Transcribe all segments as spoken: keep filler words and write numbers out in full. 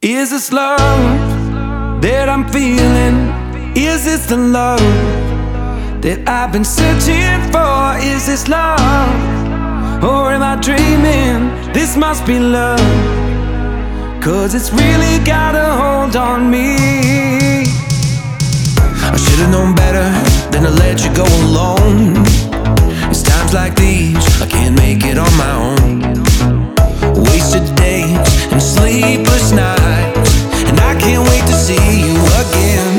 Is this love that I'm feeling? Is this the love that I've been searching for? Is this love, or am I dreaming? This must be love, 'cause it's really got a hold on me. I should've known better than to let you go alone. It's times like these I can't make it on my own. Wasted days and sleepless nights, and I can't wait to see you again.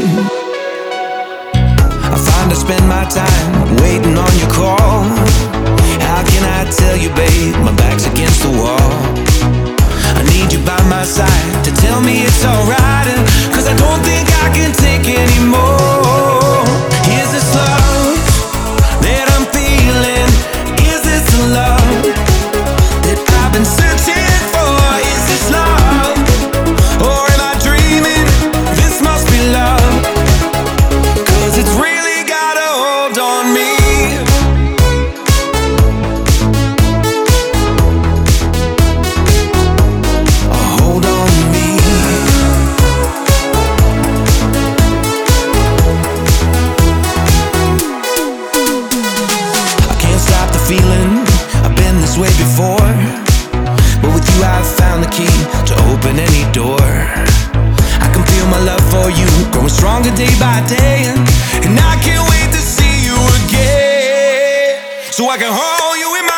I find I spend my time waiting on your call. How can I tell you, babe, my back's against the wall? I need you by my side to tell me it's alright, 'cause I don't think I can take anymore. Is this love that I'm feeling? Is this the love that I've been searching for? Is this love, or am I dreaming? This must be love, 'cause it's really got a hold on me. A hold on me. I can't stop the feeling, I've been this way before, but with you I've found the key to open any door. I can feel my love for you growing stronger day by day, and I can't wait to see you again, so I can hold you in my